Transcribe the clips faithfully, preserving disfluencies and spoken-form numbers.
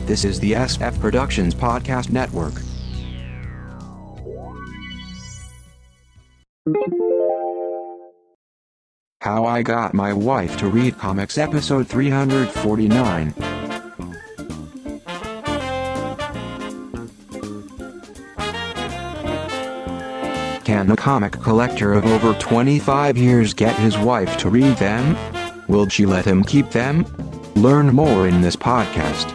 This is the S F Productions Podcast Network. How I Got My Wife to Read Comics, episode three hundred forty-nine. Can a comic collector of over twenty-five years get his wife to read them? Will she let him keep them? Learn more in this podcast.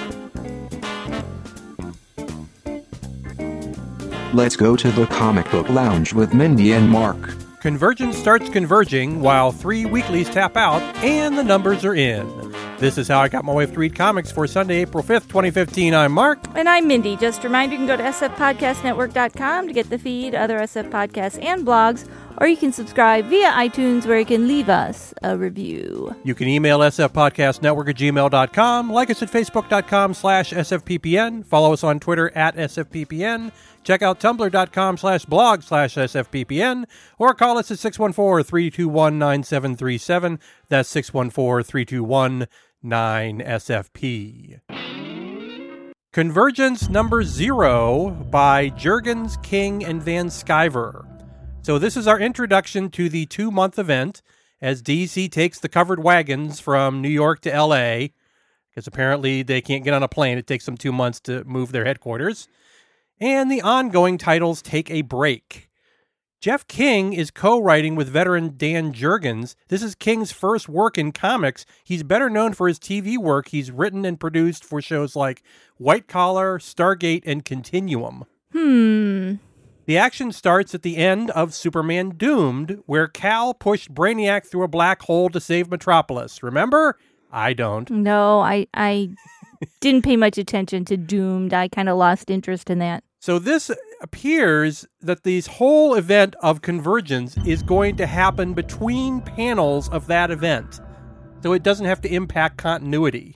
Let's go to the comic book lounge with Mindy and Mark. Convergence starts converging while three weeklies tap out and the numbers are in. This is How I Got My Wife to Read Comics for Sunday, April fifth, twenty fifteen. I'm Mark. And I'm Mindy. Just a reminder, you can go to s f podcast network dot com to get the feed, other S F podcasts, and blogs, or you can subscribe via iTunes where you can leave us a review. You can email sfpodcastnetwork at gmail dot com, like us at facebook.com slash sfppn, follow us on Twitter at sfppn, check out tumblr.com slash blog slash sfppn, or call us at six one four, three two one, nine seven three seven. That's six one four, three two one, nine S F P. Convergence number zero by Jurgens, King, and Van Sciver. So this is our introduction to the two-month event as D C takes the covered wagons from New York to L A, because apparently they can't get on a plane. It takes them two months to move their headquarters. And the ongoing titles take a break. Jeff King is co-writing with veteran Dan Jurgens. This is King's first work in comics. He's better known for his T V work. He's written and produced for shows like White Collar, Stargate, and Continuum. Hmm... The action starts at the end of Superman Doomed, where Kal pushed Brainiac through a black hole to save Metropolis. Remember? I don't. No, I, I didn't pay much attention to Doomed. I kind of lost interest in that. So this appears that this whole event of Convergence is going to happen between panels of that event. So it doesn't have to impact continuity.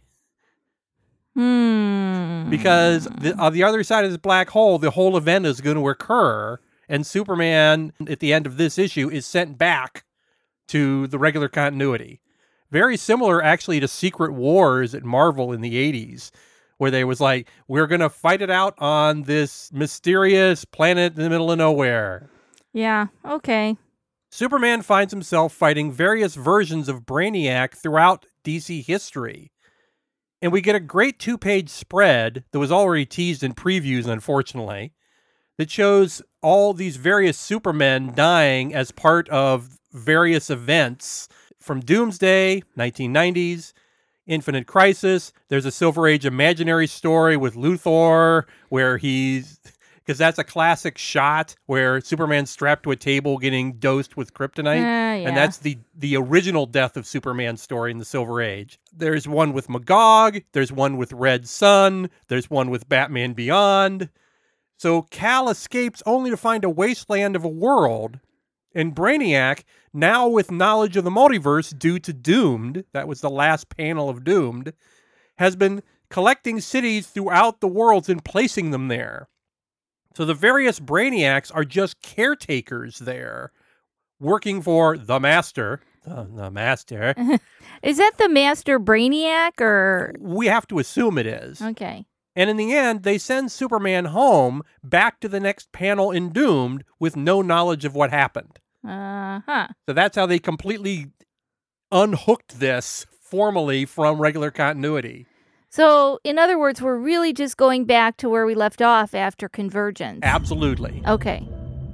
Hmm. Because the, on the other side of this black hole, the whole event is going to occur, and Superman, at the end of this issue, is sent back to the regular continuity. Very similar, actually, to Secret Wars at Marvel in the eighties, where they was like, we're going to fight it out on this mysterious planet in the middle of nowhere. Yeah, okay. Superman finds himself fighting various versions of Brainiac throughout D C history. And we get a great two-page spread that was already teased in previews, unfortunately, that shows all these various Supermen dying as part of various events from Doomsday, nineteen nineties, Infinite Crisis. There's a Silver Age imaginary story with Luthor where he's... Because that's a classic shot where Superman's strapped to a table getting dosed with kryptonite. Uh, yeah. And that's the, the original death of Superman story in the Silver Age. There's one with Magog. There's one with Red Sun. There's one with Batman Beyond. So Kal escapes only to find a wasteland of a world. And Brainiac, now with knowledge of the multiverse due to Doomed, that was the last panel of Doomed, has been collecting cities throughout the worlds and placing them there. So the various Brainiacs are just caretakers there, working for the Master. The, the Master. Is that the Master Brainiac, or...? We have to assume it is. Okay. And in the end, they send Superman home, back to the next panel in Doomed, with no knowledge of what happened. Uh-huh. So that's how they completely unhooked this formally from regular continuity. So, in other words, we're really just going back to where we left off after Convergence. Absolutely. Okay.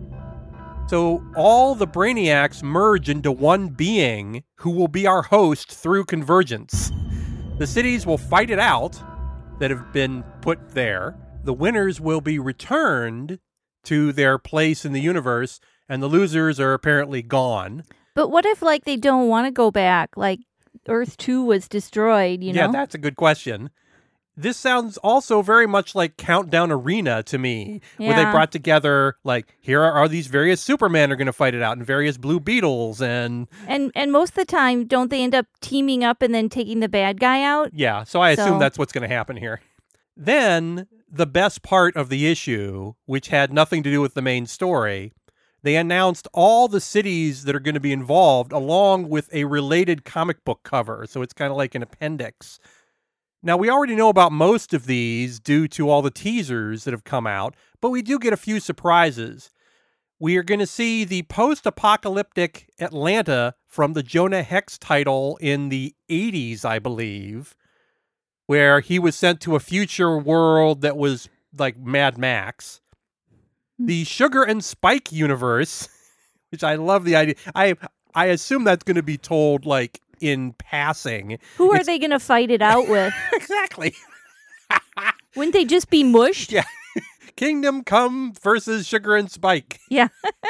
So all the Brainiacs merge into one being who will be our host through Convergence. The cities will fight it out that have been put there. The winners will be returned to their place in the universe, and the losers are apparently gone. But what if, like, they don't want to go back? Like, Earth two was destroyed, you know? Yeah, that's a good question. This sounds also very much like Countdown Arena to me, yeah. where they brought together, like, here are, are these various Supermen are going to fight it out, and various Blue Beetles, and... And and most of the time, don't they end up teaming up and then taking the bad guy out? Yeah, so I assume so... that's what's going to happen here. Then, the best part of the issue, which had nothing to do with the main story, they announced all the cities that are going to be involved along with a related comic book cover. So it's kind of like an appendix. Now, we already know about most of these due to all the teasers that have come out, but we do get a few surprises. We are going to see the post-apocalyptic Atlanta from the Jonah Hex title in the eighties, I believe, where he was sent to a future world that was like Mad Max. The Sugar and Spike universe, which I love the idea. I I assume that's going to be told like in passing. Who are It's- they going to fight it out with? Exactly. Wouldn't they just be mushed? Yeah. Kingdom Come versus Sugar and Spike. Yeah.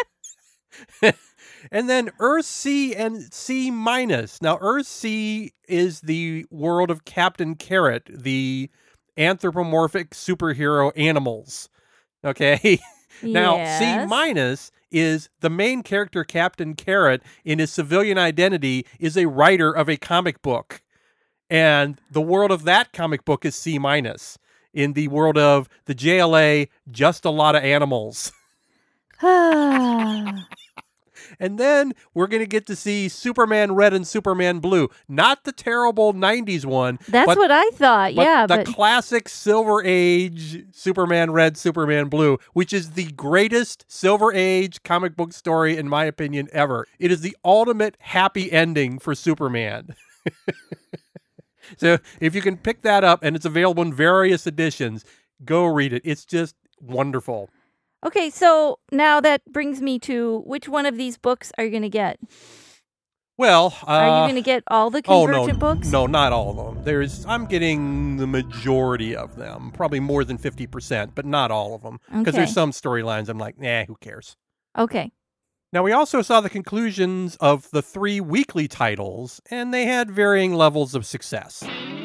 And then Earth C and C minus. Now, Earth C is the world of Captain Carrot, the anthropomorphic superhero animals. Okay. Now, C Yes. minus is the main character, Captain Carrot, in his civilian identity, is a writer of a comic book. And the world of that comic book is C minus. In the world of the J L A, just a lot of animals. And then we're going to get to see Superman Red and Superman Blue. Not the terrible nineties one. That's but, what I thought. but yeah, the but classic Silver Age Superman Red, Superman Blue, which is the greatest Silver Age comic book story, in my opinion, ever. It is the ultimate happy ending for Superman. So if you can pick that up, and it's available in various editions, go read it. It's just wonderful. okay, so now that brings me to which one of these books are you going to get? Well, uh, Are you going to get all the oh Convergent no, books? no, not all of them. There's, I'm getting the majority of them, probably more than fifty percent, but not all of them, because Okay. there's some storylines I'm like, nah, who cares? Okay. Now, we also saw the conclusions of the three weekly titles, and they had varying levels of success.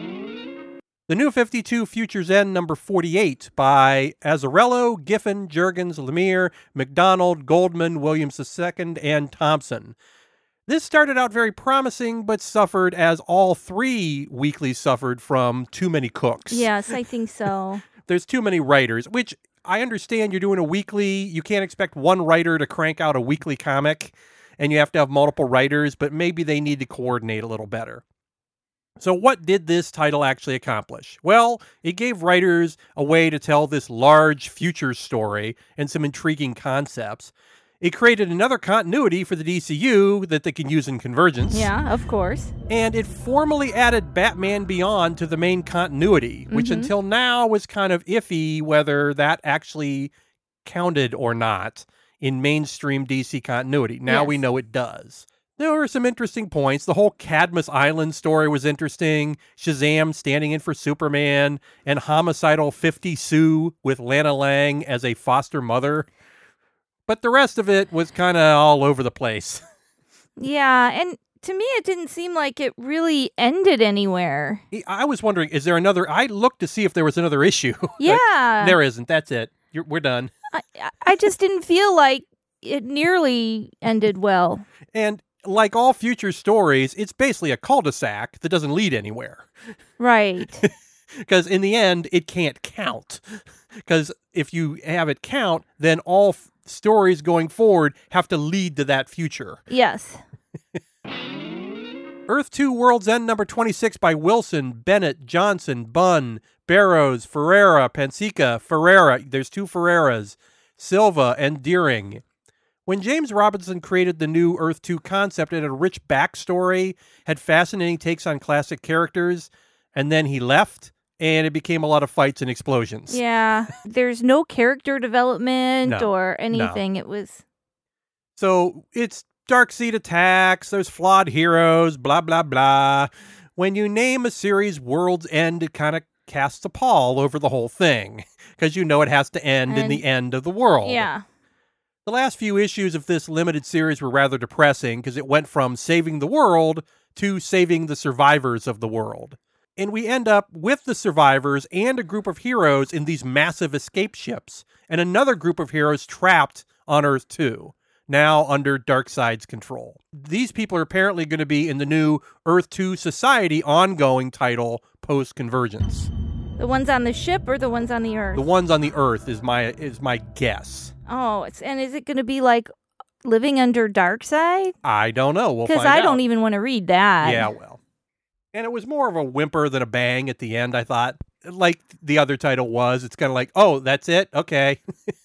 The New fifty-two Futures End number forty-eight by Azzarello, Giffen, Jurgens, Lemire, McDonald, Goldman, Williams the Second, and Thompson. This started out very promising, but suffered, as all three weeklies suffered, from too many cooks. Yes, I think so. There's too many writers, which I understand. You're doing a weekly. You can't expect one writer to crank out a weekly comic, and you have to have multiple writers, but maybe they need to coordinate a little better. So what did this title actually accomplish? Well, it gave writers a way to tell this large future story and some intriguing concepts. It created another continuity for the D C U that they can use in Convergence. Yeah, of course. And it formally added Batman Beyond to the main continuity, which Mhm. until now was kind of iffy whether that actually counted or not in mainstream D C continuity. Now we Yes. know it does. There were some interesting points. The whole Cadmus Island story was interesting. Shazam standing in for Superman, and Homicidal fifty Sue with Lana Lang as a foster mother. But the rest of it was kind of all over the place. Yeah, and to me it didn't seem like it really ended anywhere. I was wondering, is there another? I looked to see if there was another issue. But Yeah. there isn't. That's it. You're, we're done. I, I just didn't feel like it nearly ended well. And like all future stories, it's basically a cul-de-sac that doesn't lead anywhere. Right. Because in the end, it can't count. Because if you have it count, then all f- stories going forward have to lead to that future. Yes. Earth two World's End number twenty-six by Wilson, Bennett, Johnson, Bunn, Barrows, Ferreira, Pansica, Ferreira, there's two Ferreiras, Silva, and Deering. When James Robinson created the new Earth two concept, it had a rich backstory, had fascinating takes on classic characters, and then he left, and it became a lot of fights and explosions. Yeah. There's no character development No. or anything. It was So it's Darkseid attacks, there's flawed heroes, blah, blah, blah. When you name a series World's End, it kind of casts a pall over the whole thing, because you know it has to end in And- the end of the world. yeah. The last few issues of this limited series were rather depressing, because it went from saving the world to saving the survivors of the world. And we end up with the survivors and a group of heroes in these massive escape ships, and another group of heroes trapped on Earth two, now under Darkseid's control. These people are apparently going to be in the new Earth two Society ongoing title post-Convergence. The ones on the ship or the ones on the earth? The ones on the Earth is my is my guess. Oh, it's and is it going to be like living under Darkseid? I don't know. We'll Because find I out. don't even want to read that. Yeah, well. And it was more of a whimper than a bang at the end, I thought. Like the other title was. It's kind of like, oh, that's it? Okay.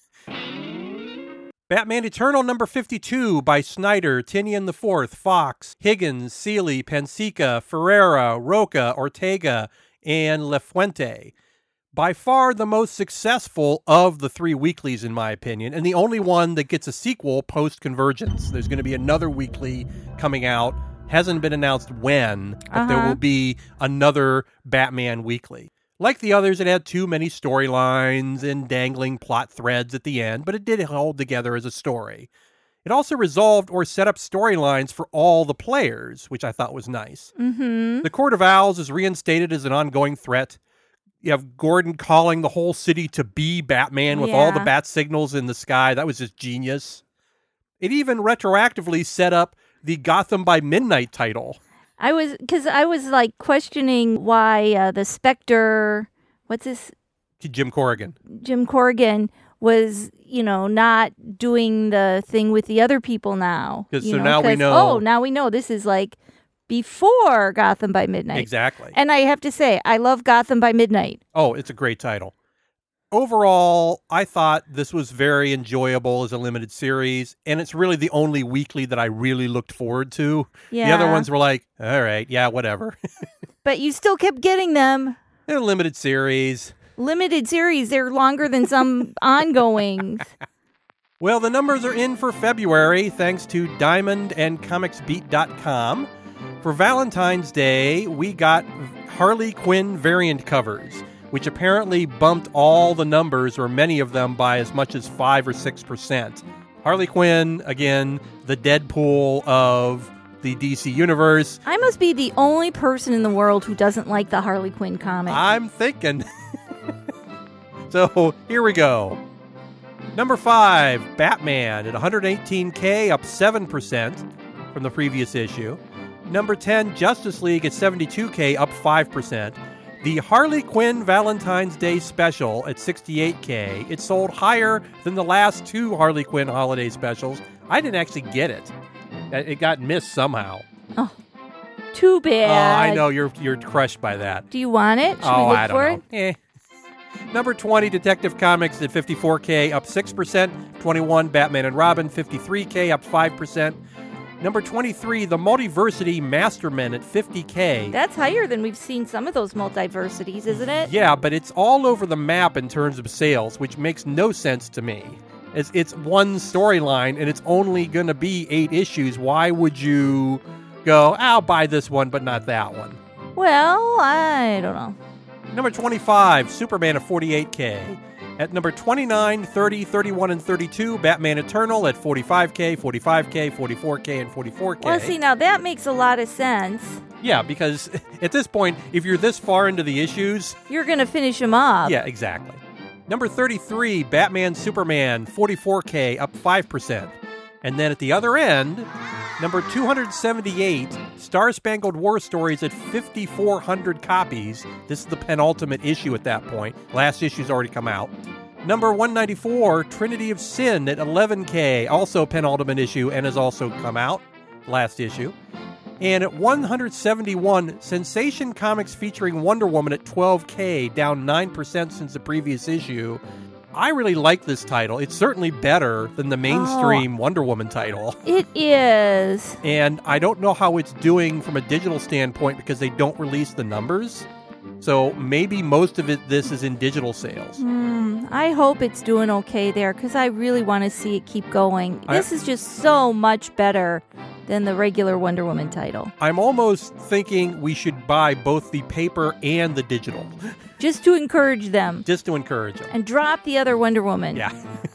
Batman Eternal number fifty-two by Snyder, Tinian the Fourth, Fox, Higgins, Seeley, Pensica, Ferreira, Roca, Ortega, and Lefuente. By far the most successful of the three weeklies, in my opinion, and the only one that gets a sequel post-Convergence. There's going to be another weekly coming out. Hasn't been announced when, but Uh-huh. there will be another Batman weekly. Like the others, it had too many storylines and dangling plot threads at the end, but it did hold together as a story. It also resolved or set up storylines for all the players, which I thought was nice. Mm-hmm. The Court of Owls is reinstated as an ongoing threat. You have Gordon calling the whole city to be Batman with all the Yeah. bat signals in the sky. That was just genius. It even retroactively set up the Gotham by Midnight title. I was, because I was like questioning why uh, the Spectre, what's this, Jim Corrigan. Jim Corrigan was, you know, not doing the thing with the other people now. 'Cause- you so know, now we 'cause, know- Oh, now we know this is like before Gotham by Midnight. Exactly. And I have to say, I love Gotham by Midnight. Oh, it's a great title. Overall, I thought this was very enjoyable as a limited series, and it's really the only weekly that I really looked forward to. Yeah. The other ones were like, all right, yeah, whatever. But you still kept getting them. They're a limited series. Limited series, they're longer than some ongoings. Well, the numbers are in for February, thanks to Diamond and Comics Beat dot com. For Valentine's Day, we got Harley Quinn variant covers, which apparently bumped all the numbers, or many of them, by as much as five or six percent. Harley Quinn, again, the Deadpool of the D C Universe. I must be the only person in the world who doesn't like the Harley Quinn comic. I'm thinking. So, here we go. Number five, Batman at one hundred eighteen K, up seven percent from the previous issue. Number ten, Justice League at seventy-two K, up five percent. The Harley Quinn Valentine's Day special at sixty-eight K. It sold higher than the last two Harley Quinn holiday specials. I didn't actually get it. It got missed somehow. Oh, too bad. Oh, I know you're you're crushed by that. Do you want it? Should oh, we look I don't for know. Eh. Number twenty, Detective Comics at fifty-four K, up six percent. twenty-one, Batman and Robin, fifty-three K, up five percent. Number twenty-three, The Multiversity Mastermen at fifty K. it? That's higher than we've seen some of those multiversities, isn't it? Yeah, but it's all over the map in terms of sales, which makes no sense to me. It's, it's one storyline, and it's only going to be eight issues. Why would you go, I'll buy this one, but not that one? Well, I don't know. Number twenty-five, Superman at forty-eight K. At number twenty-nine, thirty, thirty-one, and thirty-two, Batman Eternal at forty-five K, forty-five K, forty-four K, and forty-four K. Well, see, now that makes a lot of sense. Yeah, because at this point, if you're this far into the issues, You're going to finish them up. yeah, exactly. Number thirty-three, Batman Superman, forty-four K, up five percent. And then at the other end, number two hundred seventy-eight, Star Spangled War Stories at fifty-four hundred copies. This is the penultimate issue at that point. Last issue's already come out. Number one ninety-four, Trinity of Sin at eleven K, also penultimate issue and has also come out. Last issue. And at one hundred seventy-one, Sensation Comics featuring Wonder Woman at twelve K, down nine percent since the previous issue. I really like this title. It's certainly better than the mainstream Oh. Wonder Woman title. It is. And I don't know how it's doing from a digital standpoint because they don't release the numbers. So maybe most of it, this is in digital sales. Hmm, I hope it's doing okay there because I really want to see it keep going. I- This is just so much better than the regular Wonder Woman title. I'm almost thinking we should buy both the paper and the digital, Just to encourage them just to encourage them. and drop the other Wonder Woman. Yeah.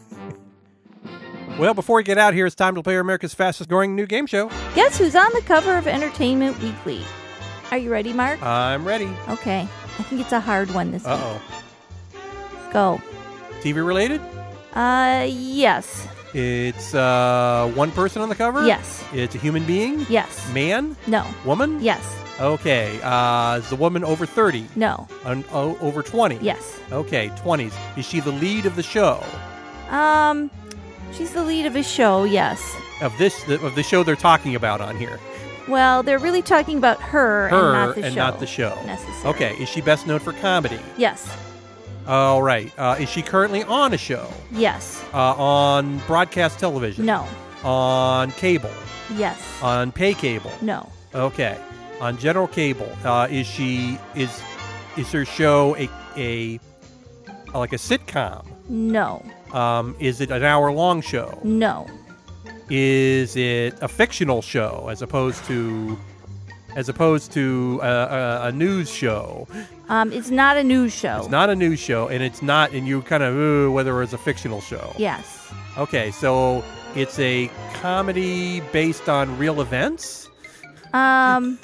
Well, before we get out here, it's time to play America's fastest growing new game show. Guess who's on the cover of Entertainment Weekly? Are you ready, Mark? I'm ready. Okay. I think it's a hard one this week. Uh-oh. Go. T V related? Uh, yes. It's uh, one person on the cover? Yes. It's a human being? Yes. Man? No. Woman? Yes. Okay. Uh, is the woman over thirty? No. Un- oh, over twenty? Yes. Okay, twenties. Is she the lead of the show? Um, she's the lead of a show, yes. Of this, of the show they're talking about on here? Well, they're really talking about her, Her and not the and show. not the show. Necessarily. Okay. Is she best known for comedy? Yes. All right. Uh, is she currently on a show? Yes. Uh, on broadcast television? No. On cable? Yes. On pay cable? No. Okay. On general cable, uh, is she is is her show a a like a sitcom? No. Um, is it an hour long show? No. Is it a fictional show as opposed to as opposed to a, a, a news show? Um, it's not a news show. It's not a news show, and it's not, and you kind of uh, whether it's a fictional show. Yes. Okay, so it's a comedy based on real events. Um.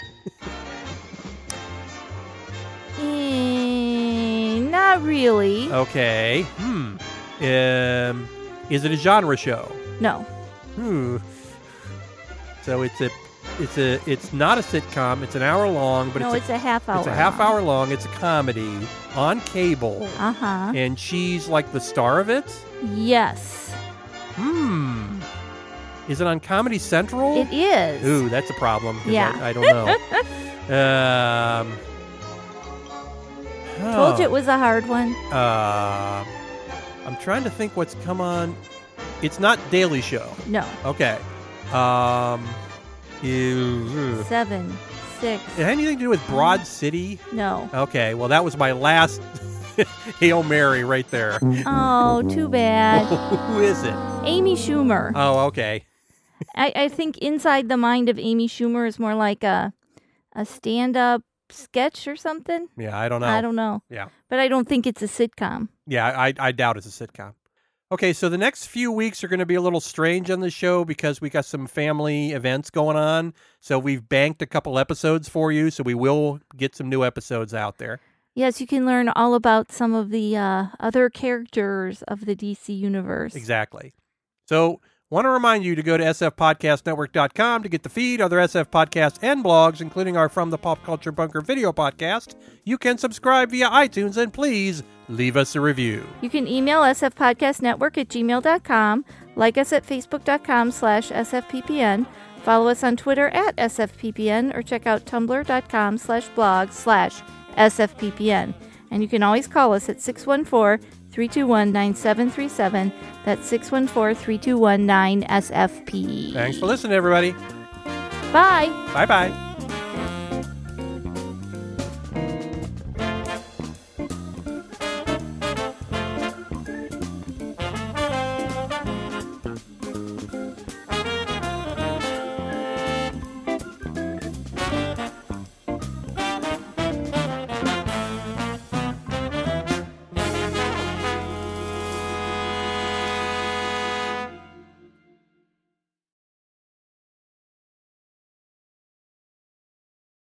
eh, not really. Okay. Hmm. Um, is it a genre show? No. Hmm. So it's a, it's a, it's not a sitcom. It's an hour long, but no, it's, it's a, half hour. a, it's a half hour long. It's a comedy on cable, Uh huh. and she's like the star of it. Yes. Hmm. Is it on Comedy Central? It is. Ooh, that's a problem. 'cause Yeah. I, I don't know. um. Told you oh, it was a hard one. Uh, I'm trying to think what's come on. It's not Daily Show. No. Okay. Um. ew, Seven. Six. It had anything to do with Broad City? No. Okay. Well, that was my last Hail Mary right there. Oh, too bad. Who is it? Amy Schumer. Oh, okay. I, I think Inside the Mind of Amy Schumer is more like a a stand-up sketch or something. Yeah, I don't know. I don't know. Yeah. But I don't think it's a sitcom. Yeah, I, I doubt it's a sitcom. Okay, so the next few weeks are going to be a little strange on the show because we got some family events going on. So we've banked a couple episodes for you, so we will get some new episodes out there. Yes, you can learn all about some of the uh, other characters of the D C universe. Exactly. So want to remind you to go to s f podcast network dot com to get the feed, other S F podcasts and blogs, including our From the Pop Culture Bunker video podcast. You can subscribe via iTunes, and please leave us a review. You can email sfpodcastnetwork at gmail dot com, like us at facebook dot com slash sfppn, follow us on Twitter at sfppn, or check out tumblr dot com slash blog slash sfppn. And you can always call us at six one four, three two one, nine seven three seven. That's six one four, three two one, nine S F P. Thanks for listening, everybody. Bye. Bye-bye.